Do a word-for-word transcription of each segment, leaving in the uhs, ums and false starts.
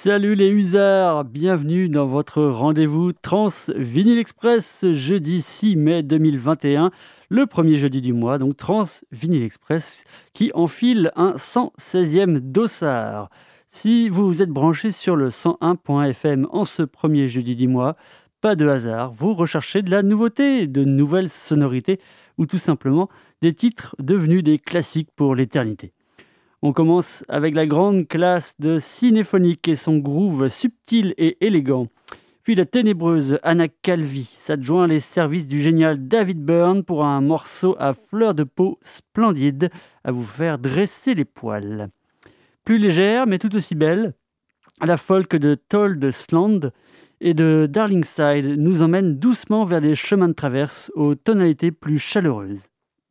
Salut les hussards, bienvenue dans votre rendez-vous Trans Vinyl Express, jeudi six mai deux mille vingt et un, le premier jeudi du mois, donc Trans Vinyl Express qui enfile un cent seizième dossard. Si vous vous êtes branché sur le cent un point f m en ce premier jeudi du mois, pas de hasard, vous recherchez de la nouveauté, de nouvelles sonorités ou tout simplement des titres devenus des classiques pour l'éternité. On commence avec la grande classe de Cinéphonique et son groove subtil et élégant. Puis la ténébreuse Anna Calvi s'adjoint les services du génial David Byrne pour un morceau à fleur de peau splendide à vous faire dresser les poils. Plus légère mais tout aussi belle, la folk de Told Sland et de Darlingside nous emmène doucement vers des chemins de traverse aux tonalités plus chaleureuses.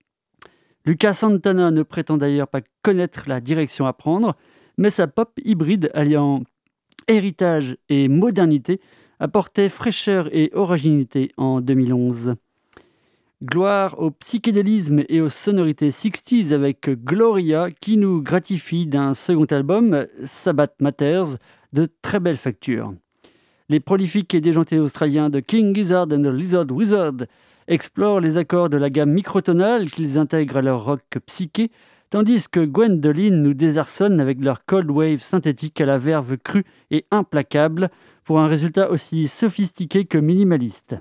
Lucas Santana ne prétend d'ailleurs pas connaître la direction à prendre, mais sa pop hybride alliant héritage et modernité apportait fraîcheur et originalité en deux mille onze. Gloire au psychédélisme et aux sonorités sixties avec Gloria qui nous gratifie d'un second album, Sabbath Matters, de très belle facture. Les prolifiques et déjantés australiens de King Gizzard and the Lizard Wizard explorent les accords de la gamme microtonale qu'ils intègrent à leur rock psyché, tandis que Gwendoline nous désarçonne avec leur cold wave synthétique à la verve crue et implacable pour un résultat aussi sophistiqué que minimaliste.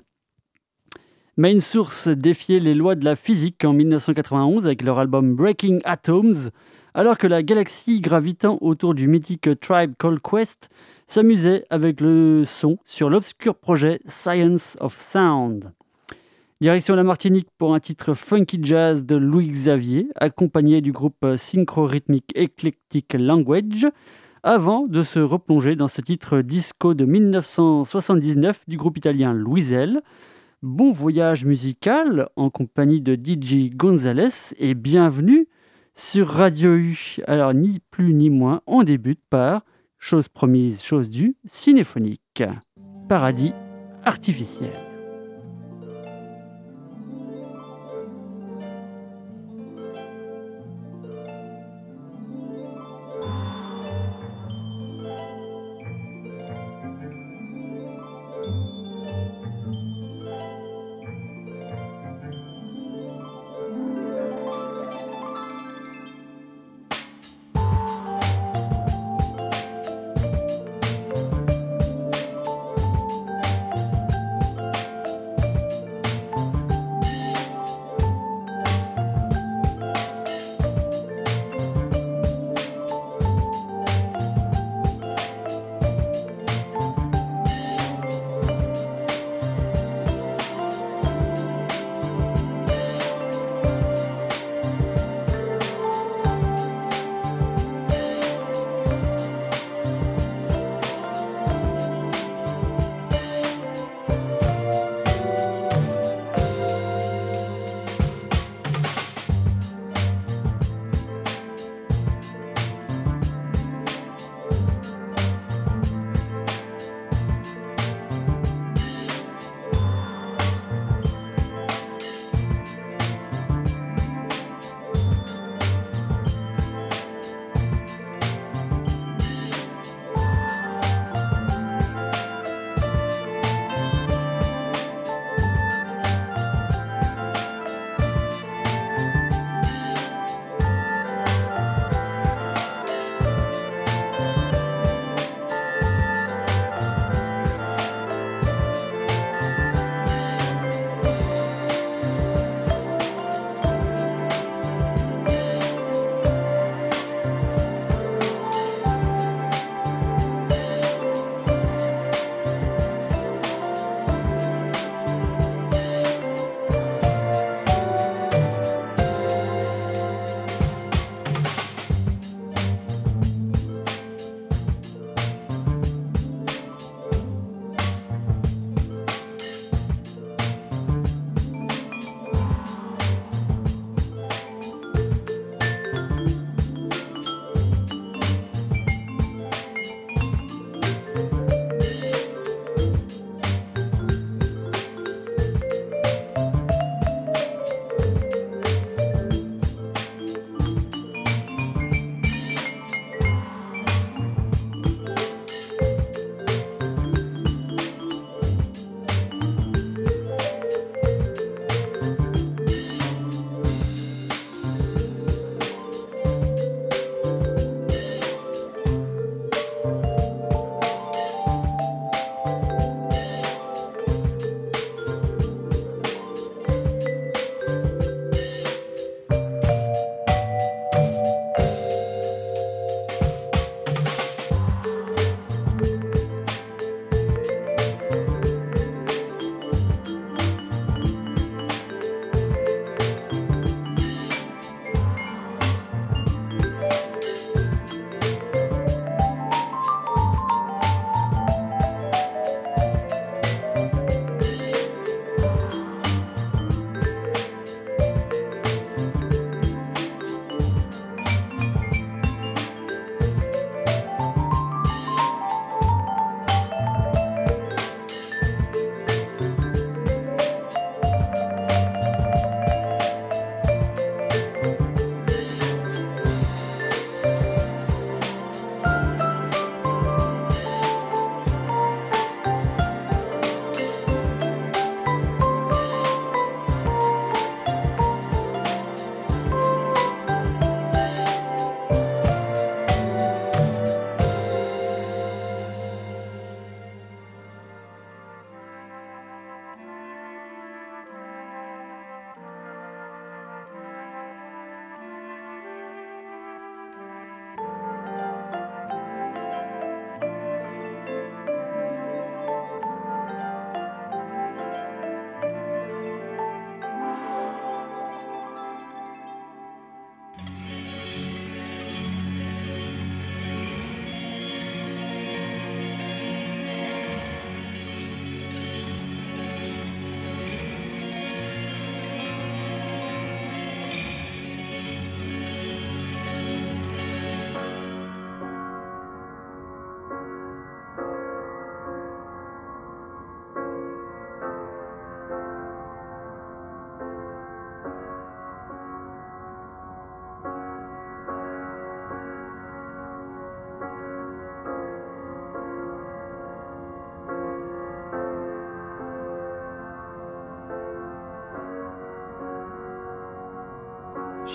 Main Source défiait les lois de la physique en dix-neuf cent quatre-vingt-onze avec leur album Breaking Atoms, alors que la galaxie gravitant autour du mythique Tribe Called Quest s'amusait avec le son sur l'obscur projet Science of Sound. Direction la Martinique pour un titre funky jazz de Louis Xavier, accompagné du groupe synchro-rythmique Eclectic Language, avant de se replonger dans ce titre disco de dix-neuf cent soixante-dix-neuf du groupe italien Louisel. Bon voyage musical en compagnie de D J Gonzalez et bienvenue sur Radio U. Alors ni plus ni moins, on débute par, chose promise, chose due, Cinéphonique, paradis artificiel.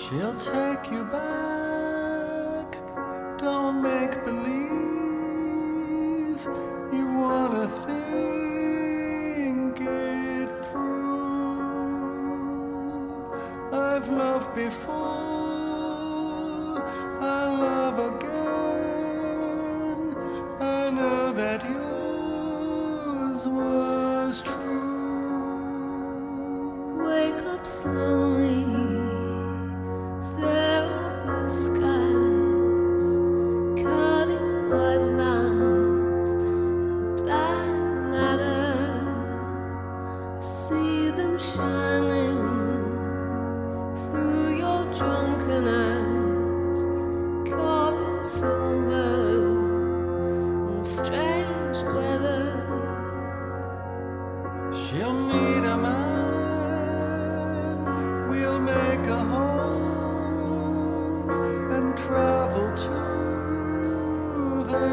She'll take you back, don't make believe you wanna think it through. I've loved before, I'll love again. I know that yours was true. Wake up slowly, there are blue skies, cutting white lines in black matter. See them shining through your drunken eyes, carved in silver and strange weather. She'll meet a man, we'll make a home and travel to the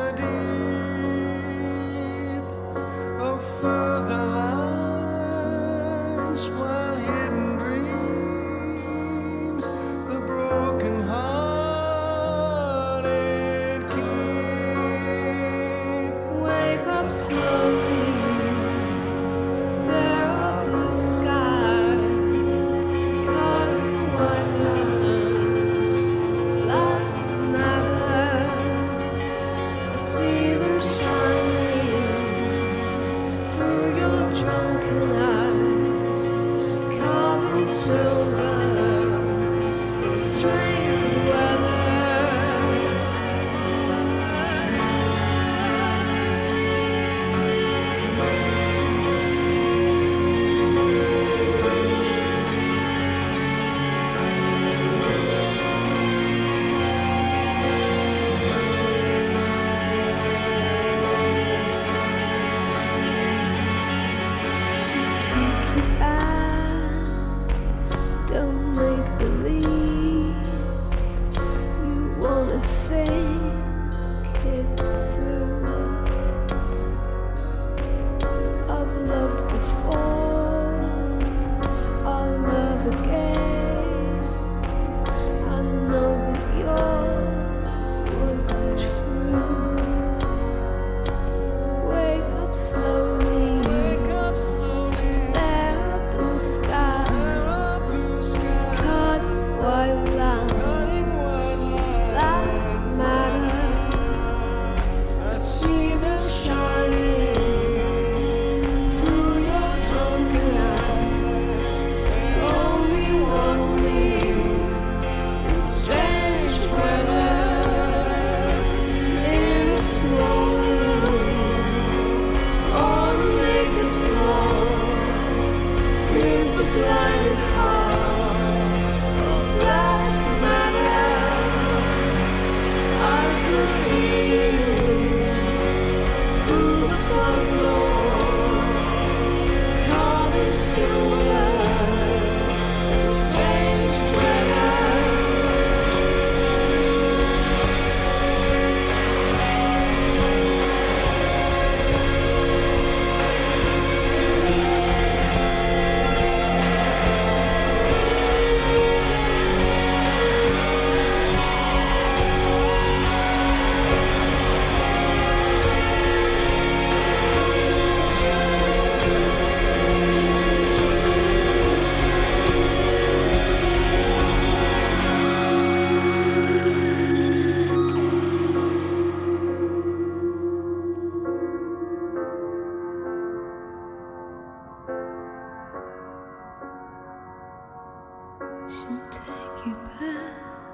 deep of further lands, while hidden dreams the broken hearted keep. Wake up slowly, there are blue skies, cutting white lines in black matter. I see them shining through your drunken eyes, carved in silver in strange weather. She'll take you back, don't make believe you wanna think it through. I've loved before, I'll love again. I know that yours was true. Wake up slowly, Wake up slowly, there are blue skies, there are blue skies, cutting white lines, cutting white black lines. matter. I see them shining through your drunken eyes. Only one me in strange weather, in a snow room on a naked floor, with the blinded heart of black matter. I could hear you through the front door, carving silver and strange weather. She'll take you back,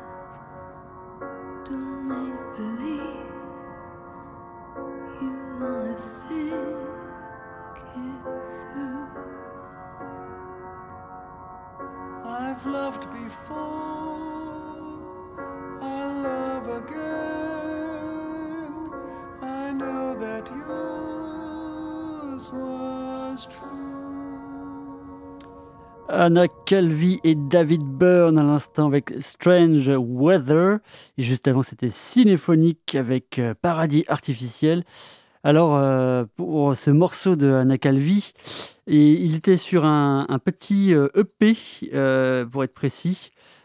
don't make believe you wanna think it through. I've loved before, I'll love again. I know that yours was true. Anna Calvi et David Byrne à l'instant avec Strange Weather. Et juste avant, c'était Cinéphonique avec euh, Paradis Artificiel. Alors, euh, pour ce morceau de Anna Calvi, et il était sur un, un petit euh, E P, euh, pour être précis.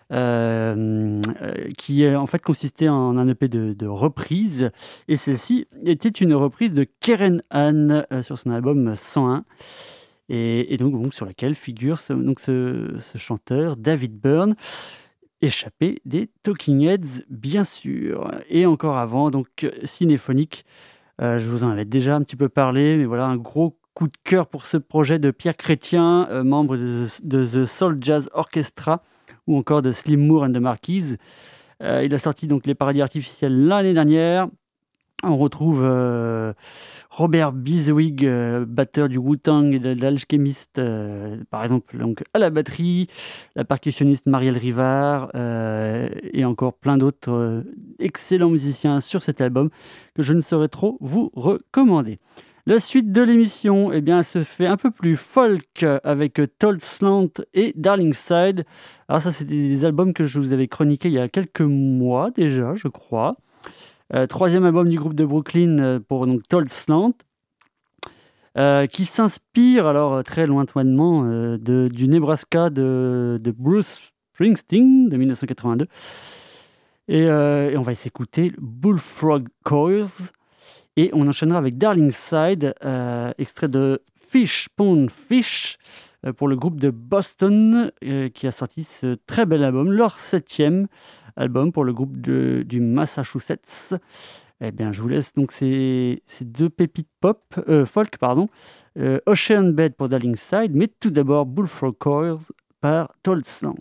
euh, euh, qui euh, en fait consistait en un E P de, de reprise. Et celle-ci était une reprise de Keren Ann euh, sur son album cent un. Et, et donc, donc sur laquelle figure ce, donc ce, ce chanteur David Byrne, échappé des Talking Heads, bien sûr. Et encore avant, donc Cinéphonique. Euh, je vous en avais déjà un petit peu parlé, mais voilà, un gros coup de cœur pour ce projet de Pierre Chrétien, euh, membre de, de The Soul Jazz Orchestra, ou encore de Slim Moore and the Marquis. Euh, il a sorti donc Les Paradis Artificiels l'année dernière. On retrouve euh, Robert Bizewig, euh, batteur du Wu-Tang et de, de l'Alchemist, euh, par exemple, donc, à la batterie, la percussionniste Marielle Rivard, euh, et encore plein d'autres euh, excellents musiciens sur cet album que je ne saurais trop vous recommander. La suite de l'émission, eh bien, elle se fait un peu plus folk avec Told Slant et Darling Side. Alors ça, c'est des albums que je vous avais chroniqués il y a quelques mois déjà, je crois. Euh, troisième album du groupe de Brooklyn euh, pour donc Told Slant, euh, qui s'inspire alors euh, très lointainement euh, de, du Nebraska de, de Bruce Springsteen de dix-neuf cent quatre-vingt-deux. Et, euh, et on va s'écouter Bullfrog Chorus et on enchaînera avec Darling Side, euh, extrait de Fish Pond Fish euh, pour le groupe de Boston euh, qui a sorti ce très bel album, leur septième album pour le groupe de, du Massachusetts. Eh bien, je vous laisse donc ces, ces deux pépites pop, euh, folk, pardon, euh, Ocean Bed pour Darling Side, mais tout d'abord Bullfrog Chorus par Told Slant.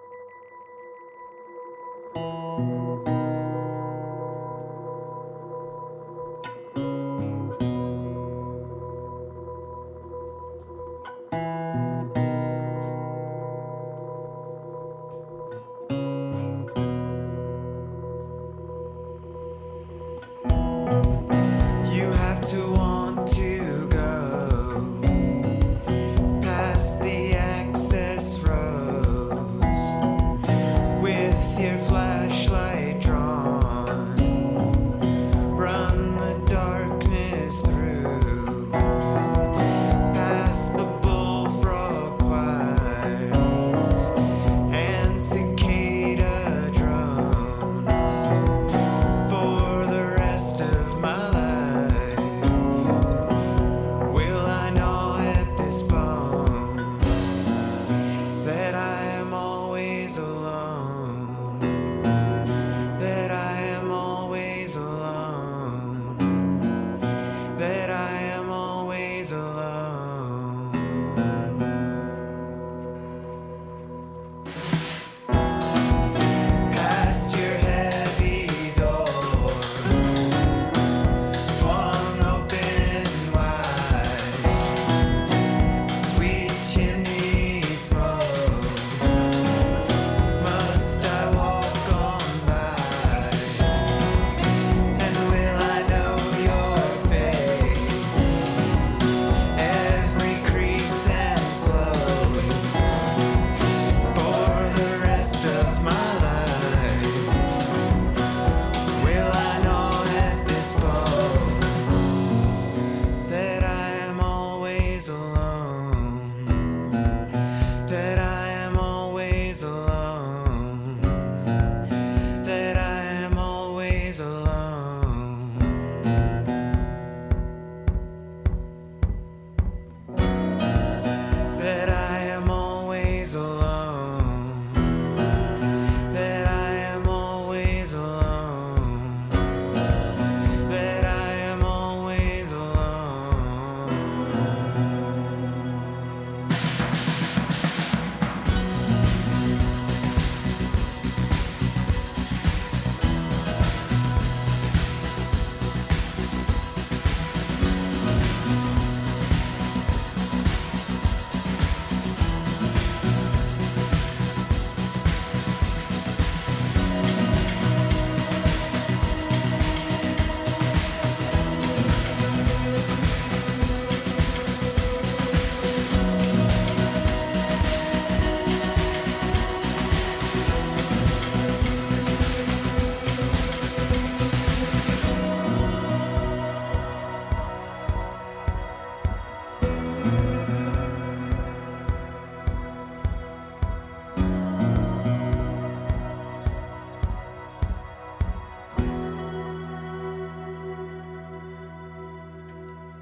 You have to want to go past the access road.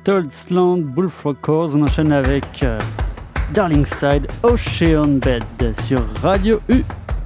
Tolsland, Bullfrog Calls. On enchaîne avec euh, Darling Side, Ocean Bed sur Radio U.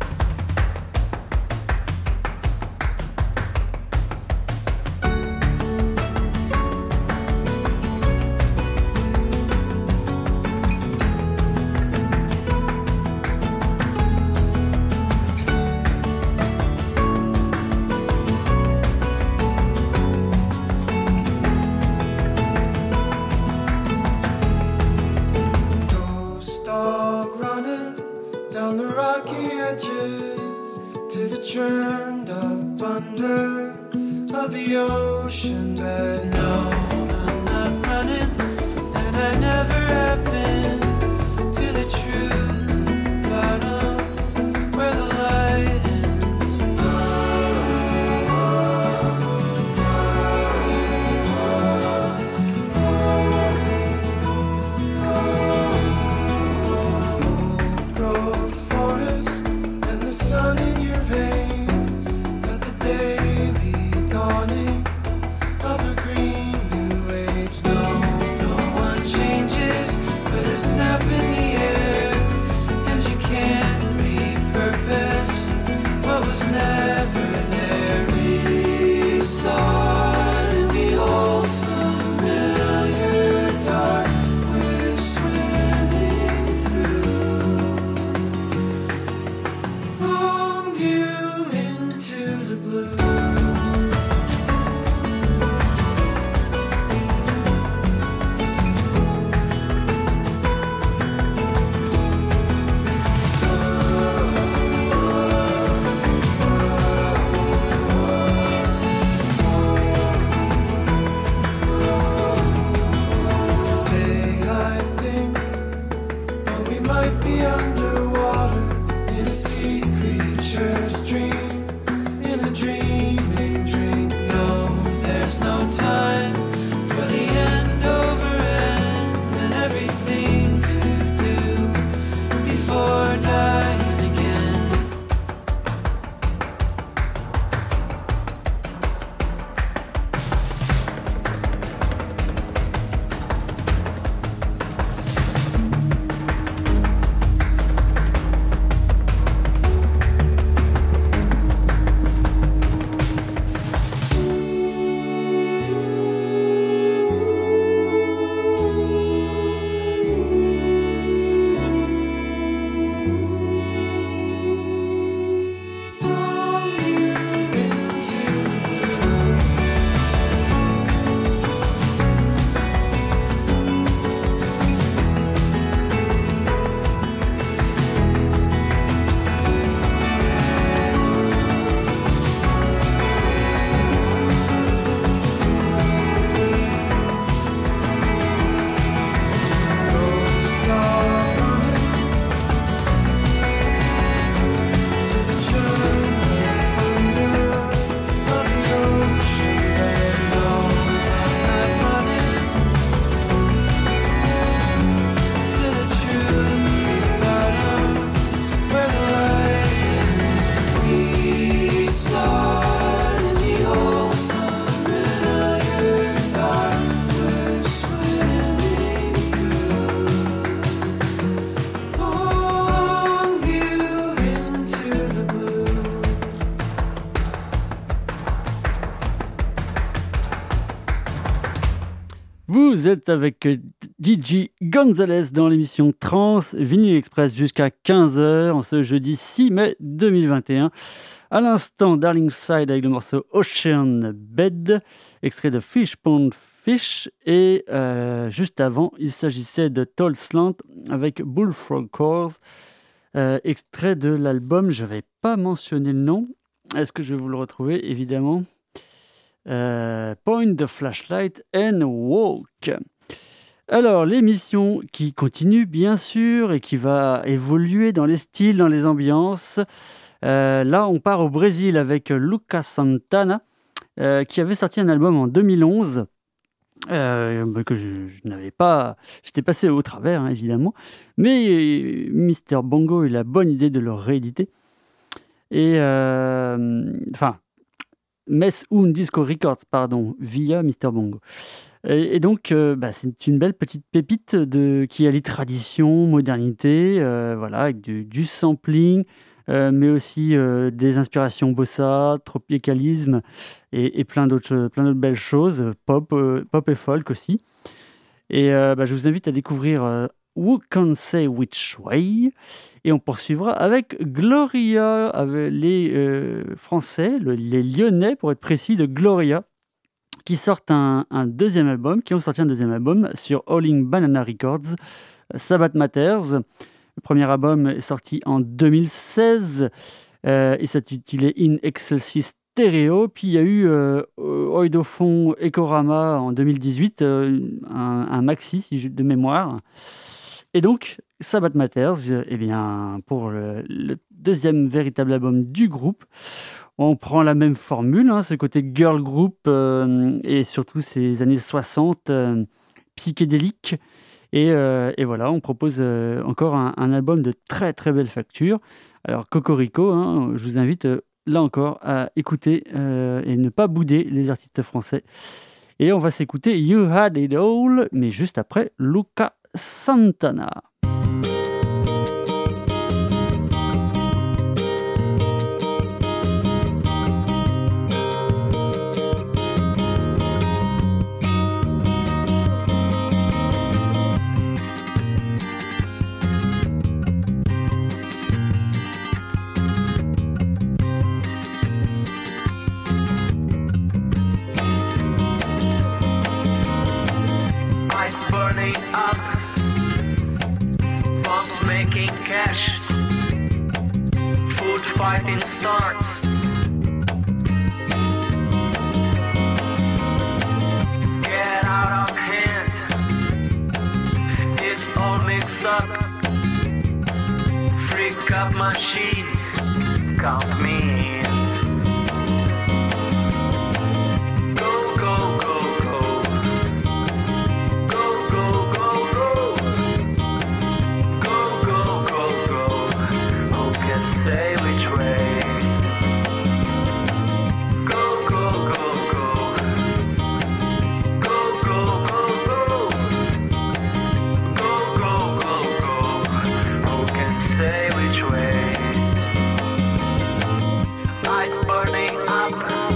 Ghost dog running down the rocky edges to the churned up under of the ocean bed. No, I'm not running, and I never have been to the true bottom where the light ends. Old growth forest and the sun in your veins at the daily dawning of a green new age. No, no one changes with a snap in the air, and you can't repurpose what was never there. Restart in the old familiar dark we're swimming through. Long view into the blue. Stay, I think, but we might be underwater in a sea creature's dream, in a dreaming dream. No, there's no time for the end over end and everything to do before dying again. Long view into the blue. Ghost dog running to the churned under of the ocean bed. No, I'm not running to the true bottom where the light ends. Restart in the old familiar dark we're swimming through. Long view into the blue. Vous êtes avec euh, D J Gonzalez dans l'émission Trans Vinyl Express jusqu'à quinze heures en ce jeudi six mai deux mille vingt et un. À l'instant, Darling Side avec le morceau Ocean Bed, extrait de Fish Pond Fish. Et euh, juste avant, il s'agissait de Tolsland avec Bullfrog Calls, euh, extrait de l'album. Je n'avais pas mentionné le nom. Est-ce que je vais vous le retrouver? Évidemment. Euh, Point the Flashlight and Walk. Alors, l'émission qui continue, bien sûr, et qui va évoluer dans les styles, dans les ambiances. Euh, là, on part au Brésil avec Lucas Santana, euh, qui avait sorti un album en deux mille onze, euh, bah, que je, je n'avais pas... J'étais passé au travers, hein, évidemment. Mais euh, Mister Bongo a eu la bonne idée de le rééditer. Et... euh, Enfin... Mess Un Disco Records, pardon, via Mister Bongo. Et, et donc, euh, bah, c'est une belle petite pépite de, qui allie tradition, modernité, euh, voilà, avec du, du sampling, euh, mais aussi euh, des inspirations bossa, tropicalisme et, et plein d'autres, cho- plein d'autres belles choses, euh, pop, euh, pop et folk aussi. Et euh, bah, je vous invite à découvrir euh, Who Can Say Which Way. Et on poursuivra avec Gloria, avec les euh, Français, le- les Lyonnais pour être précis, de Gloria, qui sortent un, un deuxième album, qui ont sorti un deuxième album sur Howling Banana Records, Sabbath Matters. Le premier album est sorti en deux mille seize euh, et s'intitulait In Excelsis Stereo. Puis il y a eu euh, Oidofon Ekorama en deux mille dix-huit, euh, un, un maxi si je- de mémoire. Et donc, Sabbath Matters, euh, eh bien, pour le, le deuxième véritable album du groupe, on prend la même formule, hein, ce côté girl group euh, et surtout ces années soixante euh, psychédéliques. Et, euh, et voilà, on propose euh, encore un, un album de très très belle facture. Alors, Cocorico, hein, je vous invite euh, là encore à écouter euh, et ne pas bouder les artistes français. Et on va s'écouter You Had It All, mais juste après Luca Santana. Ice burning up, bombs making cash, food fighting starts. Get out of hand, it's all mixed up. Freak up machine, count me in. Go, go, go, go. Go, go, go, go. Go, go, go, go. Who can say which way? Go, go, go, go. Go, go, go, go. Go, go, go, go. Who can say which way? Ice burning up,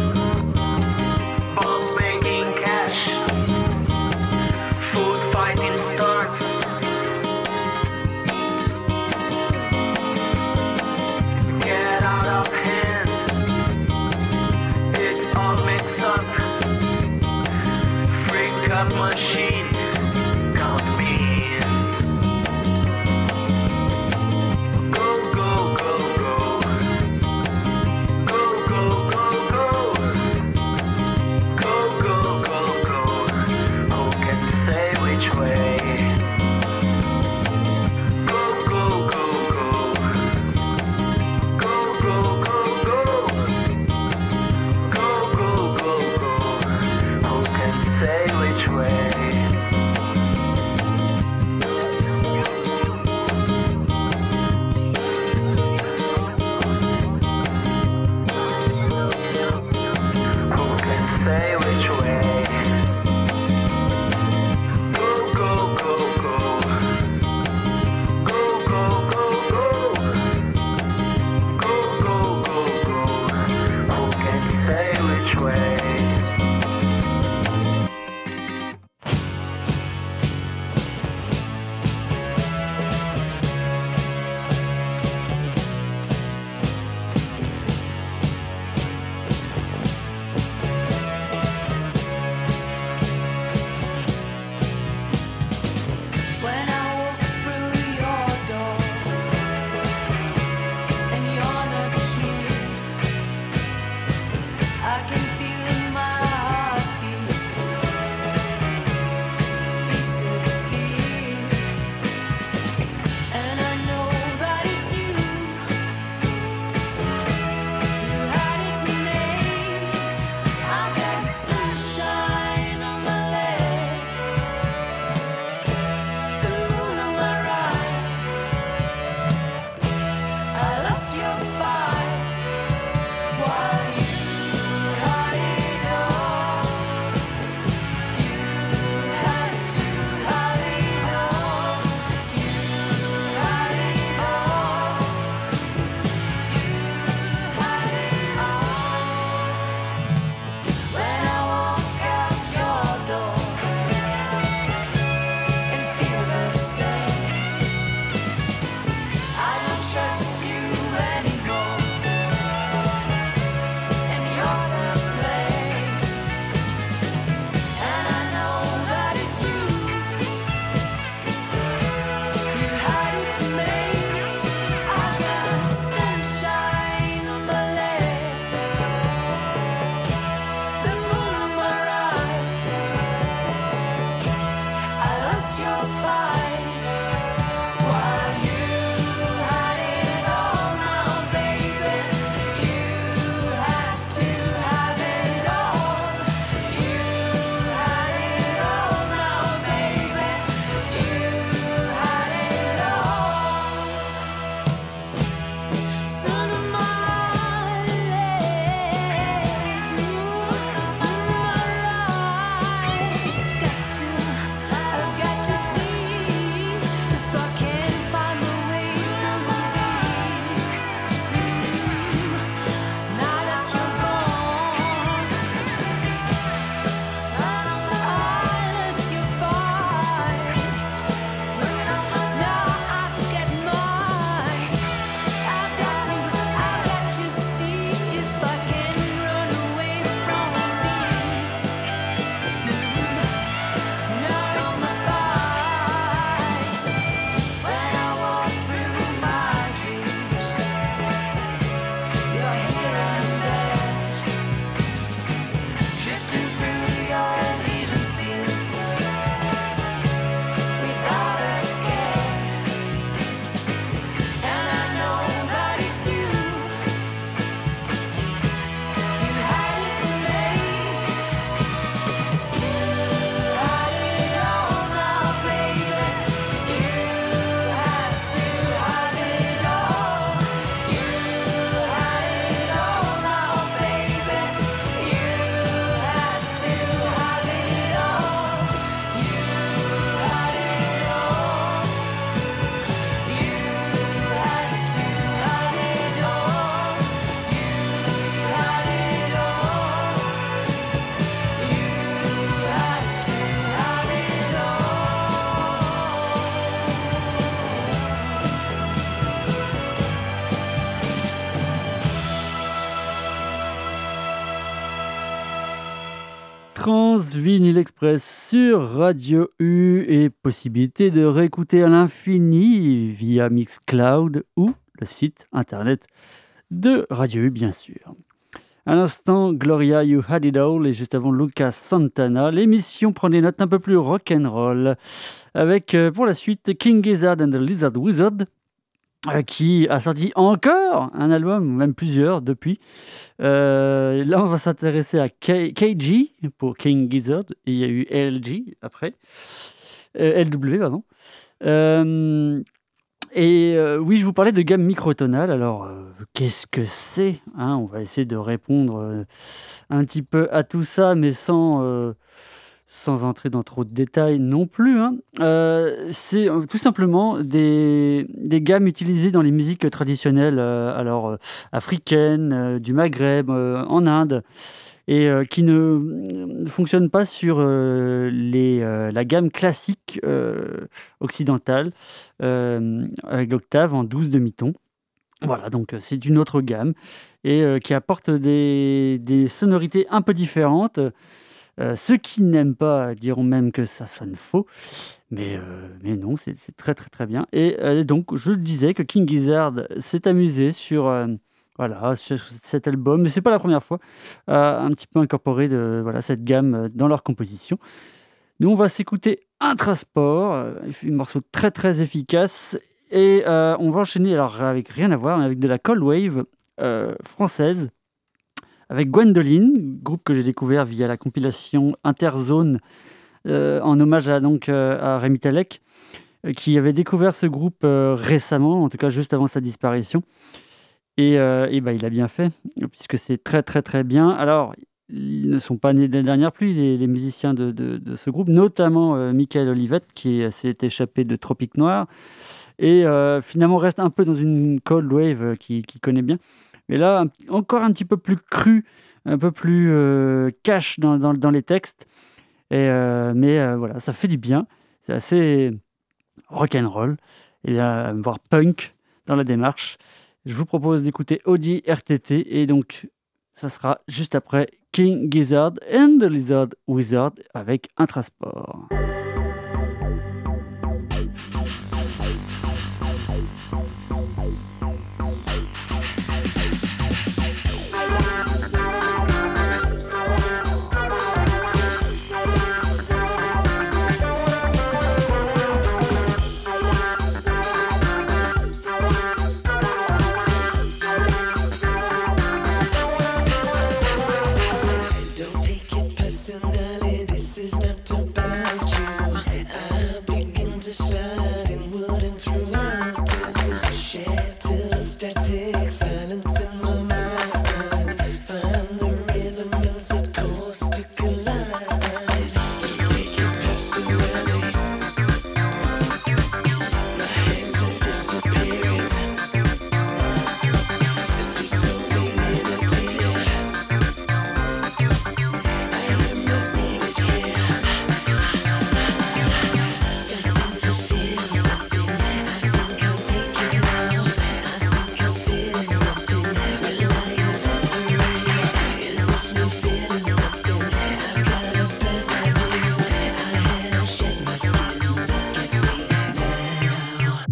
bombs making cash, food fighting starts. Get out of hand, it's all mixed up. Freak up machine, count me in. Go, go, go, go. Go, go, go, go. Go, go, go, go. Who can say which way? Trans Vinyl Express sur Radio U et possibilité de réécouter à l'infini via Mixcloud ou le site internet de Radio U, bien sûr. À l'instant, Gloria, You Had It All, et juste avant Lucas Santana. L'émission prend des notes un peu plus rock'n'roll avec euh, pour la suite King Gizzard and the Lizard Wizard, euh, qui a sorti encore un album, même plusieurs depuis. Euh, là, on va s'intéresser à K- KG pour King Gizzard, et il y a eu L G après, euh, L W, pardon. Euh, Et euh, oui, je vous parlais de gamme microtonale. Alors, euh, qu'est-ce que c'est, hein? On va essayer de répondre euh, un petit peu à tout ça, mais sans, euh, sans entrer dans trop de détails non plus, hein. Euh, c'est euh, tout simplement des, des gammes utilisées dans les musiques traditionnelles, euh, alors euh, africaines, euh, du Maghreb, euh, en Inde, et euh, qui ne euh, fonctionnent pas sur euh, les, euh, la gamme classique euh, occidentale, euh, avec l'octave en douze demi-tons. Voilà, donc euh, c'est une autre gamme et euh, qui apporte des, des sonorités un peu différentes. Euh, ceux qui n'aiment pas diront même que ça sonne faux, mais, euh, mais non, c'est, c'est très très très bien. Et euh, donc, je le disais que King Gizzard s'est amusé sur... euh, voilà, sur cet album, mais c'est pas la première fois, à un petit peu incorporer de, voilà, cette gamme euh, dans leur composition. Nous, on va s'écouter Intrasport, euh, un morceau très très efficace, et euh, on va enchaîner, alors avec rien à voir, mais avec de la cold wave euh, française, avec Gwendoline, groupe que j'ai découvert via la compilation Interzone, euh, en hommage à, donc, euh, à Rémi Tallec, euh, qui avait découvert ce groupe euh, récemment, en tout cas juste avant sa disparition. Et, euh, et bah, il a bien fait, puisque c'est très très très bien. Alors, ils ne sont pas nés de la dernière pluie, les, les musiciens de, de, de ce groupe, notamment euh, Michael Olivette, qui euh, s'est échappé de Tropique Noir, et euh, finalement reste un peu dans une cold wave euh, qu'il qui connaît bien. Mais là, un, encore un petit peu plus cru, un peu plus euh, cash dans, dans, dans les textes. Et, euh, mais euh, voilà, ça fait du bien. C'est assez rock'n'roll, et euh, voire punk dans la démarche. Je vous propose d'écouter Audi R T T, et donc ça sera juste après King Gizzard and the Lizard Wizard avec Intrasport. Thank to sliding wooden throughout to shed to static silence in my mind. Find the rhythm and set course to collide. Don't take it personally. My hands are disappearing. And dissolving in a tear. I am not needed here. Starting to feel something. I think I'll take it out. I think I'm feeling something. Will I evaporate? Is this me feeling something? I've got a buzz I feel. I have shed my skin. Look at me now.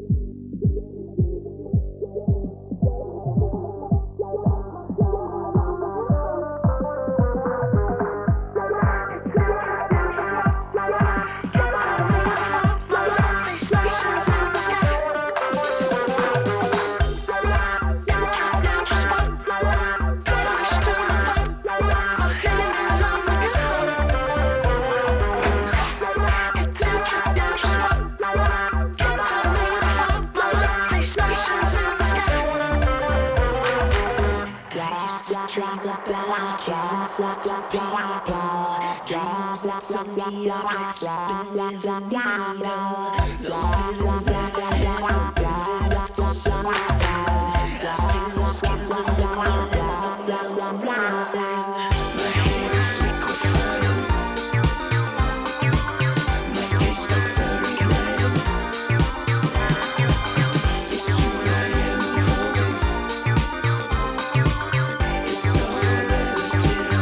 I used to dream about killing certain people. Dreams that took me up like sleeping with a needle. Those feelings that I had were building up to something. I feel the schism in my rhythm, now I'm rhyming. My hair is liquefying. My taste buds are igniting. It's true, I am unfolding. It's all relative.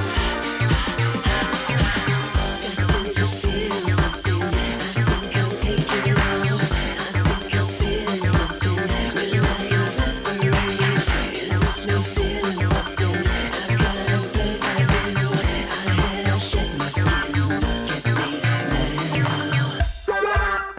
Starting to feel something. I think I'll take it out. I think I'm feeling something. Will I evaporate? Is this me feeling something? I've got a buzz I feel. I have shed my skin. Look at me now.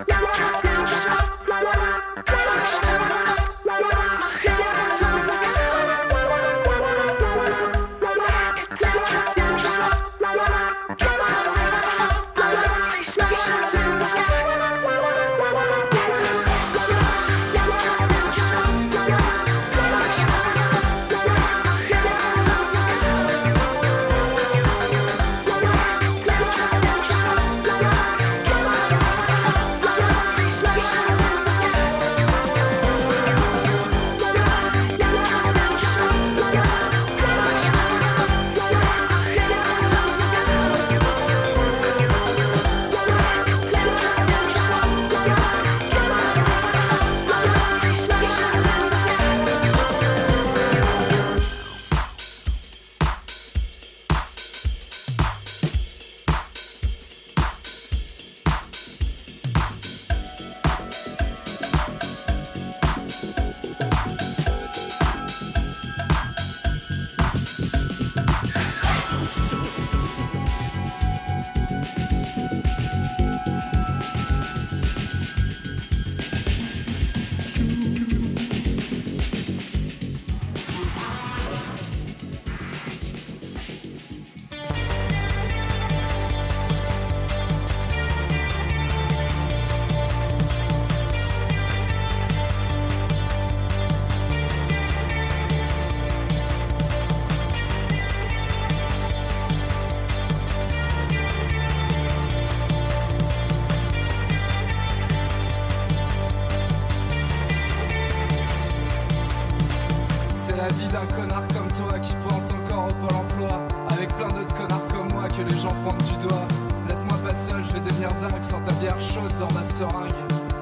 C'est la vie d'un connard comme toi qui pointe encore au Pôle emploi. Avec plein d'autres connards comme moi que les gens pointent du doigt. Laisse-moi pas seul, je vais devenir dingue sans ta bière chaude dans ma seringue.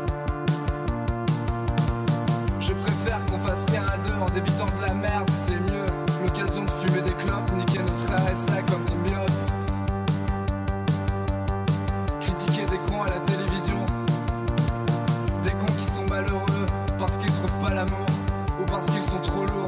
Je préfère qu'on fasse rien à deux en débitant de la merde, c'est mieux. L'occasion de fumer des clopes, niquer notre R S A comme des myopes. Critiquer des cons à la télévision. Des cons qui sont malheureux parce qu'ils trouvent pas l'amour ou parce qu'ils sont trop lourds.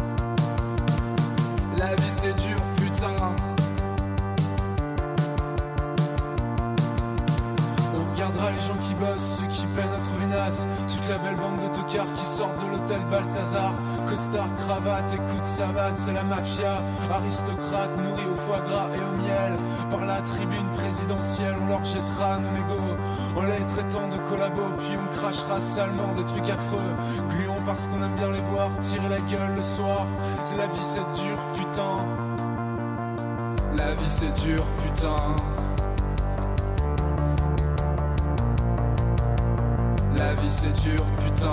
La vie c'est dur, putain. On regardera les les gens qui bossent, ceux qui paient notre menace. Toute la belle bande de tocards qui sortent de l'hôtel Balthazar. Costard, cravate, écoute savate, c'est la mafia. Aristocrate, nourris au foie gras et au miel. Par la tribune présidentielle, on leur jettera nos mégots en les traitant de collabos, puis on crachera salement des trucs affreux. Gluons parce qu'on aime bien les voir tirer la gueule le soir. C'est la vie, c'est dur, putain. La vie, c'est dur, putain. La vie, c'est dur, putain.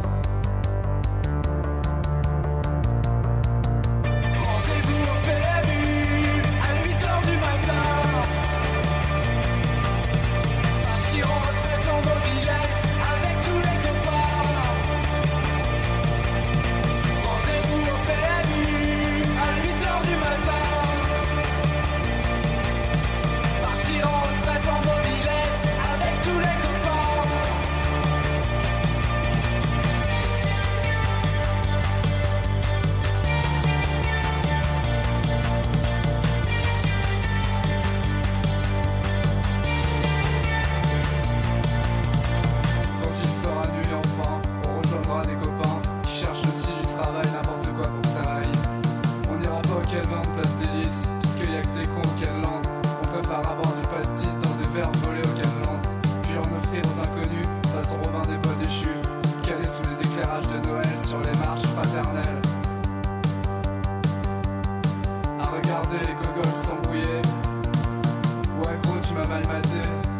Rendez-vous au P M U à huit heures du matin. Partir en retraite en mobilette avec tous les copains. Rendez-vous au P M U à huit heures du matin. Partir en retraite en mobilette avec tous les copains. Quand il fera nuit enfin, on rejoindra des copains qui cherchent aussi du travail, n'importe quoi pour que ça aille. On n'ira pas au Calvin, place des lys, puisqu'il y a que des cons au Calvin. On préfère avoir du pastis dans des verres volés au Calvin, puis en offrir aux inconnus, façon Robin des Bois déchus, calés sous les éclairages de Noël sur les marches fraternelles. À regarder les gogoles s'embrouiller. Ouais gros, tu m'as mal maté.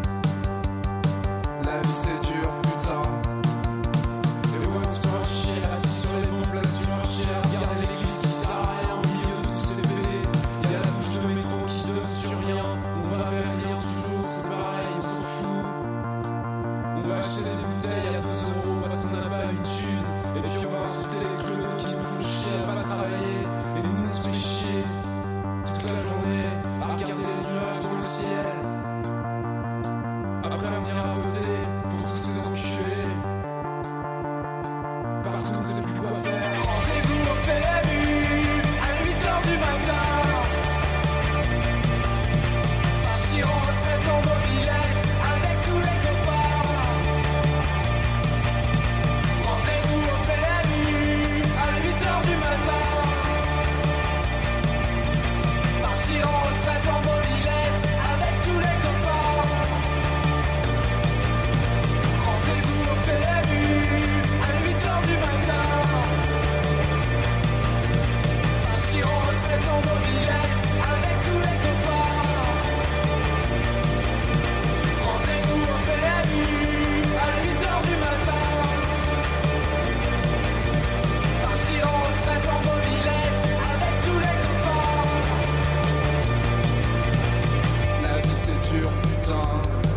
La vie c'est dur, putain. Et les watts se font chier, assis sur les bons places du marché, à regarder l'église qui sert à rien au milieu de tous ces bébés. Y'a la bouche de métro qui donne sur rien. On va vers rien toujours, c'est pareil, on s'en fout. On va acheter des bouteilles à deux euros parce qu'on n'a pas une thune. Et puis on va insulter les clodos qui nous font chier à pas travailler. Et nous on se fait chier toute la journée à regarder les nuages dans le ciel. Après on ira voter pour tous ces enculés, parce qu'on sait plus quoi faire. Rendez-vous au P M U à huit heures du matin. Partir en retraite en mobilette avec tous les copains. Rendez-vous au P M U à huit heures du matin. Partir en retraite en mobilette avec tous les copains. Rendez-vous au P M U à huit heures du matin. Partir en retraite en mobilette avec tous les copains. Rendez-vous au P M U à huit heures du matin. Partir en retraite en mobilette avec tous les copains. La vie c'est dur, putain.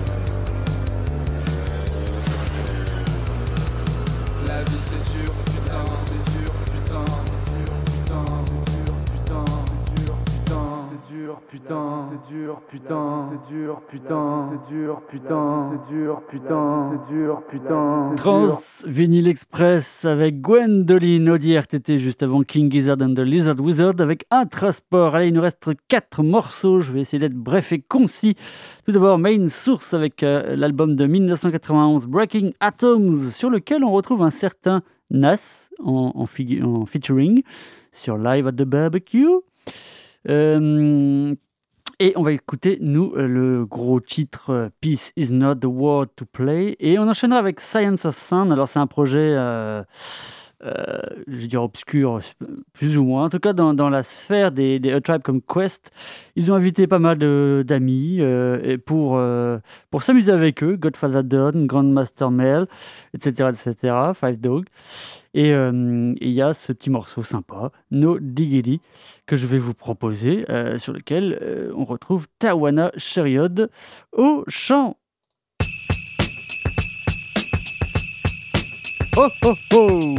La vie c'est dur, putain, c'est dur, putain, dur, putain, c'est dur, putain, dur, putain, c'est dur, putain, c'est dur, putain, c'est dur, putain, c'est dur, putain, c'est dur, putain, c'est dur, putain. Trans Vinyl Express avec Gwendoline, Audi R T T juste avant King Gizzard and the Lizard Wizard avec Intrasport. Allez, il nous reste quatre morceaux, je vais essayer d'être bref et concis. Tout d'abord, Main Source avec euh, l'album de dix-neuf cent quatre-vingt-onze Breaking Atoms, sur lequel on retrouve un certain Nas en, en, figu- en featuring sur Live at the Barbecue. Euh, et on va écouter, nous, le gros titre euh, Peace is not the word to play. Et on enchaînera avec Science of Sound. Alors, c'est un projet, euh, euh, je vais dire obscur, plus ou moins. En tout cas, dans, dans la sphère des, des A Tribe comme Quest, ils ont invité pas mal de, d'amis euh, et pour, euh, pour s'amuser avec eux. Godfather Don, Grandmaster Mel, et cetera, et cetera. Five Dog. Et il euh, y a ce petit morceau sympa, No Diggity, que je vais vous proposer, euh, sur lequel euh, on retrouve Tawana Sheriod au chant. Oh oh oh!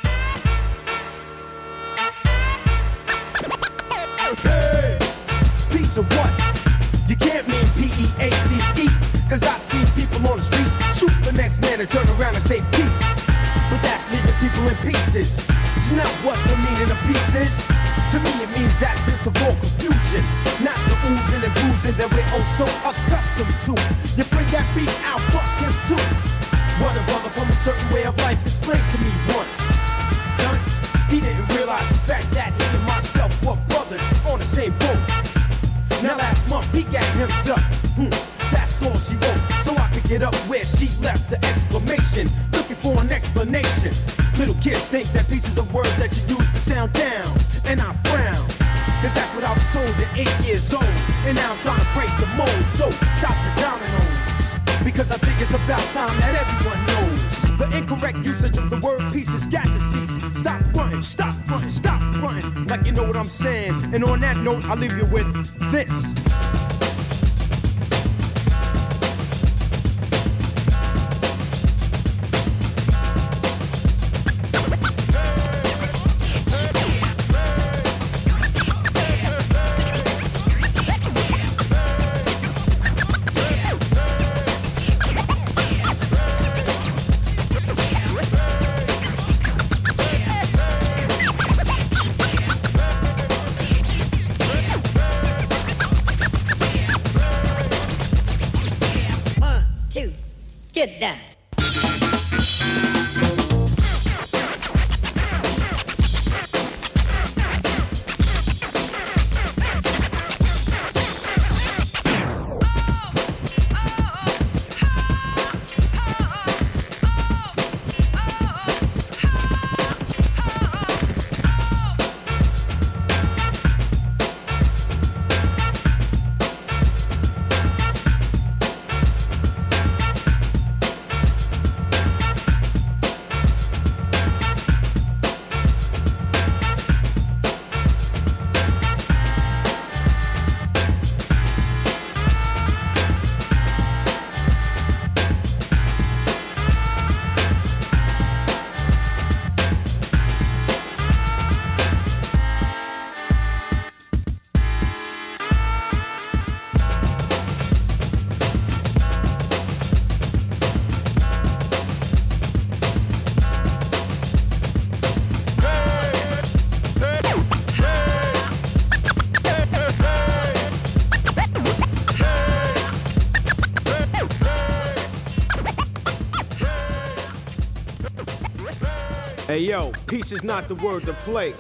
Hey, piece of what? You can't mean P E A C E, cause I've seen people on the streets shoot the next man and turn around and say peace. But that's leaving people in pieces. It's not what the meaning of peace is. To me it means absence of all confusion, not the oozing and boozing that that we're oh so accustomed to. Your friend got beat, I'll bust him too. What a brother from a certain way of life explained to me once. Dunce, he didn't realize the fact that he and myself were brothers on the same boat. Now last month he got hemmed up. Hmm, that's all she wrote. So I could get up where she left the exclamation, looking for an explanation. Little kids think that pieces of words that you use to sound down, and I frown. Cause that's what I was told at eight years old. And now I'm trying to break the mold. So stop the dominoes, because I think it's about time that everyone knows. The incorrect usage of the word peace has got to cease. Stop fronting, stop fronting, stop fronting, like you know what I'm saying. And on that note, I'll leave you with this. Get down. Hey yo, peace is not the word to play.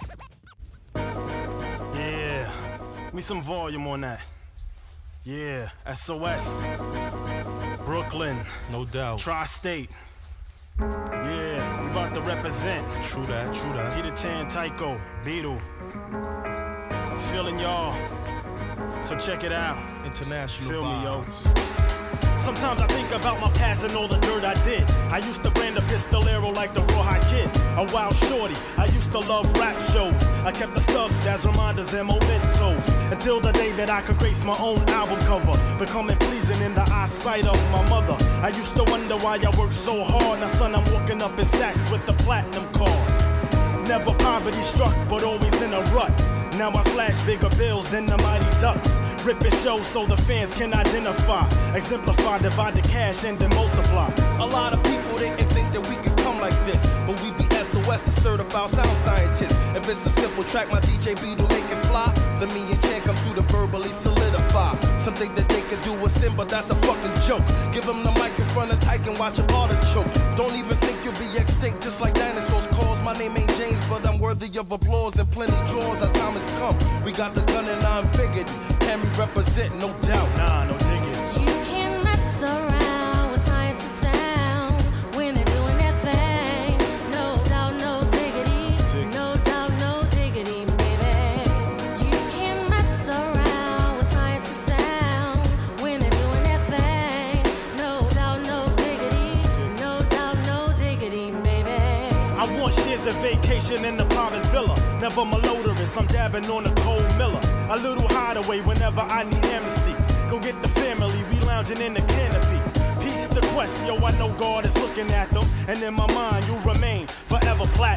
Yeah, me some volume on that. Yeah, S O S, Brooklyn, no doubt. Tri-State. Yeah, we about to represent. True that, true that. Peter Chan, Tycho, Beetle. I'm feeling y'all, so check it out. International Feel vibes. me, yo. Sometimes I think about my past and all the dirt I did. I used to brand a pistolero like the Rawhide Kid, a wild shorty. I used to love rap shows. I kept the stubs as reminders and mementos, until the day that I could grace my own album cover, becoming pleasing in the eyesight of my mother. I used to wonder why I worked so hard. Now son, I'm walking up in sacks with the platinum card. Never poverty struck, but always in a rut. Now I flash bigger bills than the Mighty Ducks. Ripping shows so the fans can identify, exemplify, divide the cash and then multiply. A lot of people didn't think that we could come like this, but we be S O S, the certified sound scientists. If it's a simple track, my D J beat will make it fly. Then me and Chan come through to verbally solidify something that they could do with sin, but that's a fucking joke. Give them the mic in front of Tyke and watch a artichoke. Don't even think you'll be extinct just like dinosaurs. Cause my name ain't James, but I'm worthy of applause and plenty draws. Our time has come. We got the gun and I'm figured. Can we represent, no doubt. Nah, no digging. You can mess around with science and sound when they're doing their thing. No doubt, no diggity. No doubt, no diggity, baby. You can mess around with science and sound when they're doing their thing. No doubt, no diggity. No doubt, no diggity, baby. I want shares of vacation in the private villa. Never malodorous, I'm dabbing on a cold Miller. A little hideaway whenever I need amnesty. Go get the family, we lounging in the canopy. Peace to quest, yo, I know God is looking at them. And in my mind, you remain forever platinum.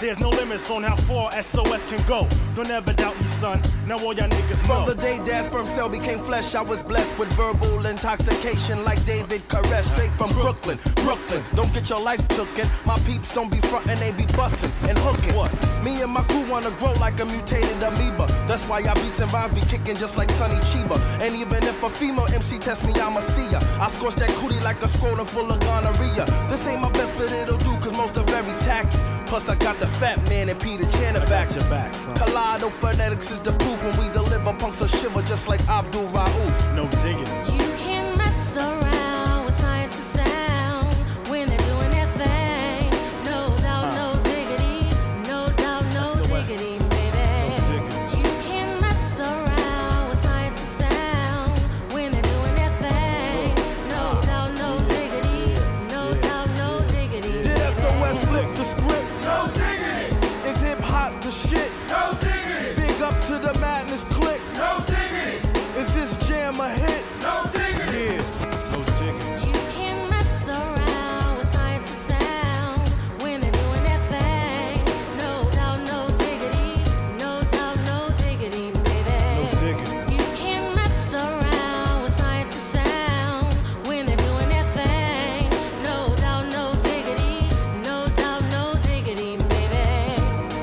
There's no limits on how far S O S can go. Don't ever doubt me, son. Now all y'all niggas From know. the day that sperm cell became flesh, I was blessed with verbal intoxication like David Caress, straight from Brooklyn, Brooklyn. Don't get your life tooken. My peeps don't be frontin', they be bustin' and hookin'. What? Me and my crew wanna grow like a mutated amoeba. That's why y'all beats and vibes be kicking just like Sonny Chiba. And even if a female M C test me, I'ma see ya. I scorch that cootie like a scrotum full of gonorrhea. This ain't my best, but it'll do, cause most are very tacky. Plus I got the fat man and Peter Channer back. Your back, son. Kaleido phonetics is the proof when we deliver punks will shiver just like Abdul Rauf. No digging. You can mess around with science and sound when they're doing their thing. No doubt, no diggity. No doubt, no S O S. diggity, baby. No diggity. You can mess around with science and sound when they're doing their thing. No doubt, no diggity. No doubt, no diggity. Did S O S flip the script? No diggity. Is hip hop the shit? No diggity. Big up to the madness click. No diggity. Is this jam a hit? No diggity. Yeah. No digging. You can mess around with science and sound when they're doing their thing. No doubt, no diggity. No doubt, no diggity, baby. No digging. You can mess around with science and sound when they're doing their thing. No doubt, no diggity. No doubt, no diggity, baby.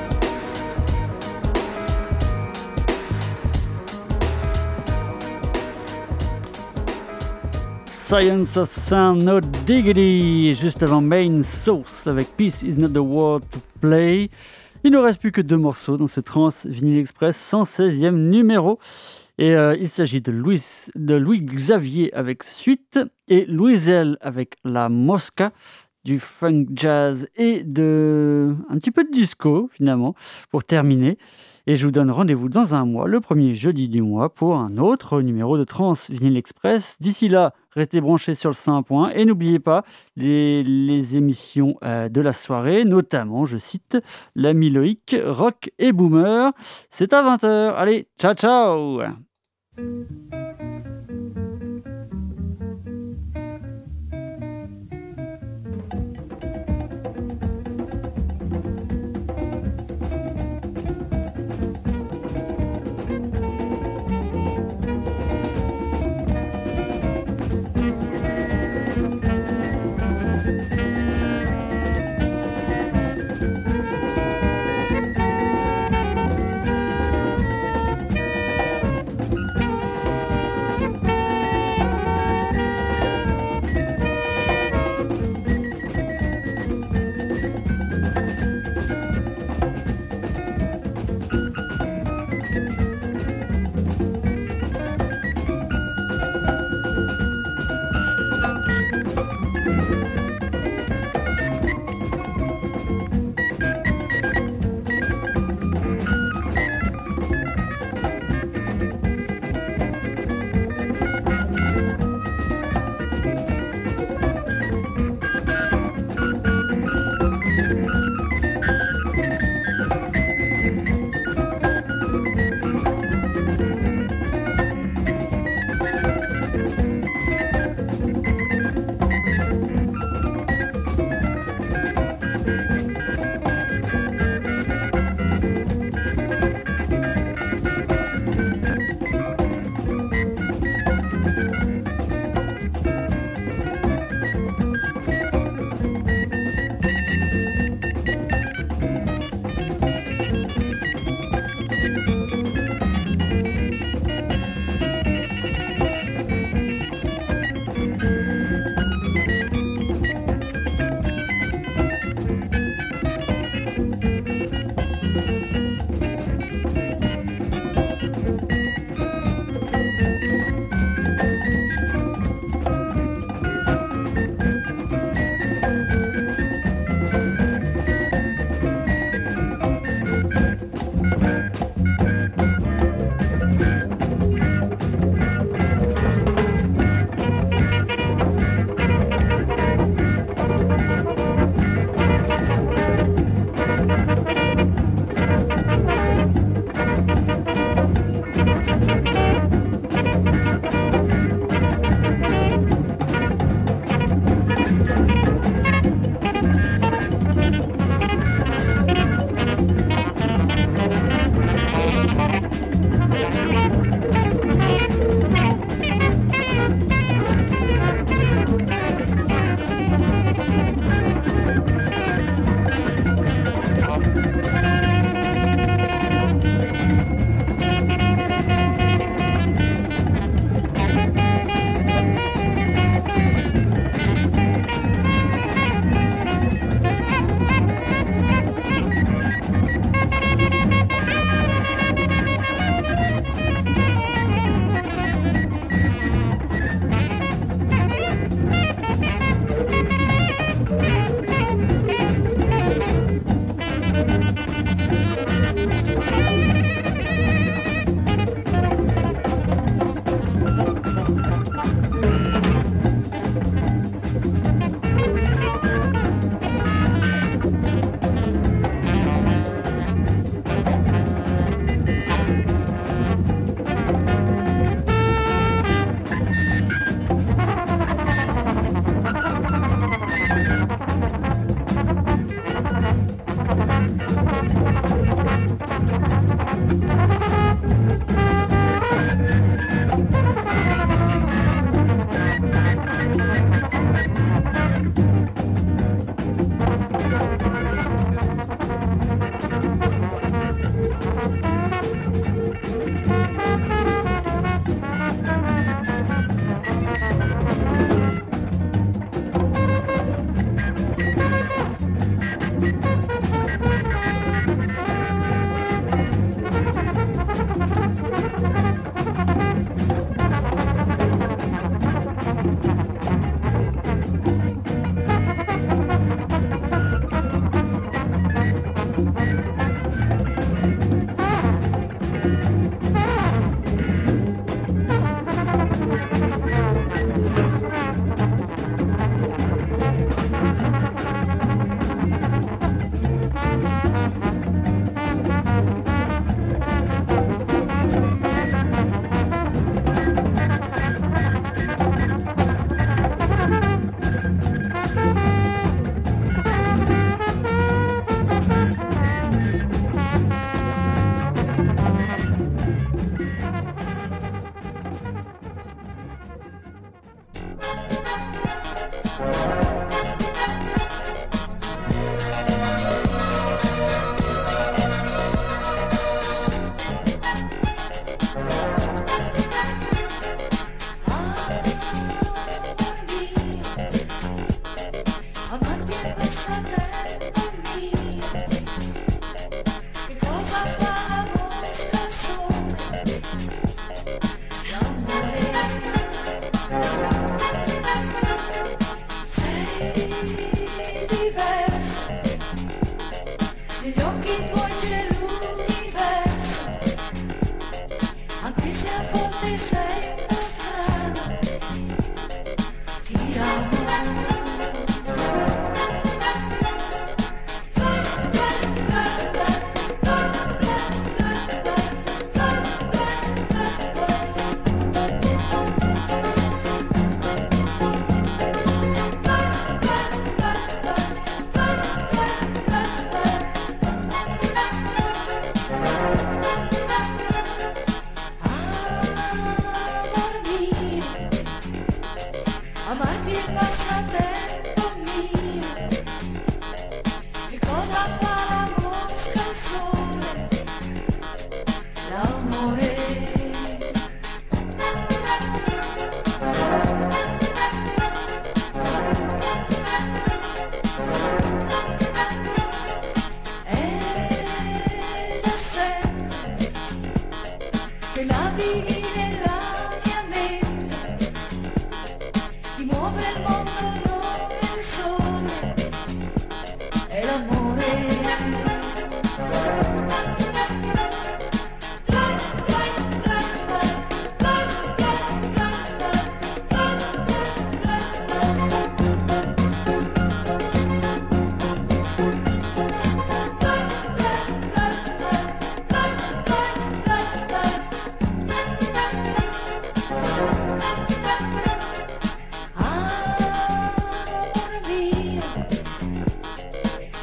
Science of Sound, No Diggity, et juste avant Main Source avec Peace is not the word to play. Il ne reste plus que deux morceaux dans ce Trans Vinyl Express cent seizième numéro. Et euh, il s'agit de Louis, de Louis Xavier avec Suite et Louiselle avec La Mosca, du funk jazz et de un petit peu de disco finalement pour terminer. Et je vous donne rendez-vous dans un mois, le premier jeudi du mois, pour un autre numéro de Trans Vinyl Express. D'ici là, restez branchés sur le cent un point un et n'oubliez pas les, les émissions euh, de la soirée, notamment, je cite, l'ami Loïc, Rock et Boomer. C'est à vingt heures. Allez, ciao ciao.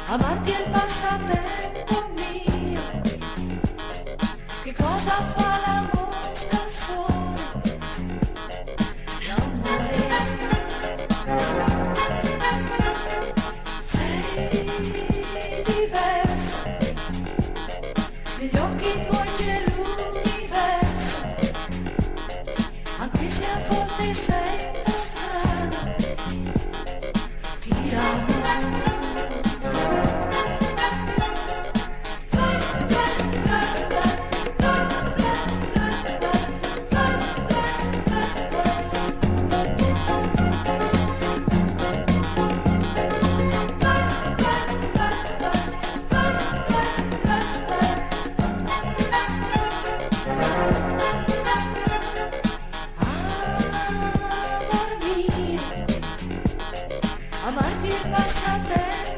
amarti il passatempo mio. Che cosa fa la mosca al sole? L'amore. Sei diverso, negli occhi tuoi c'è l'universo, anche se a volte sei strano, ti amo. Amor mio, amarti il passatempo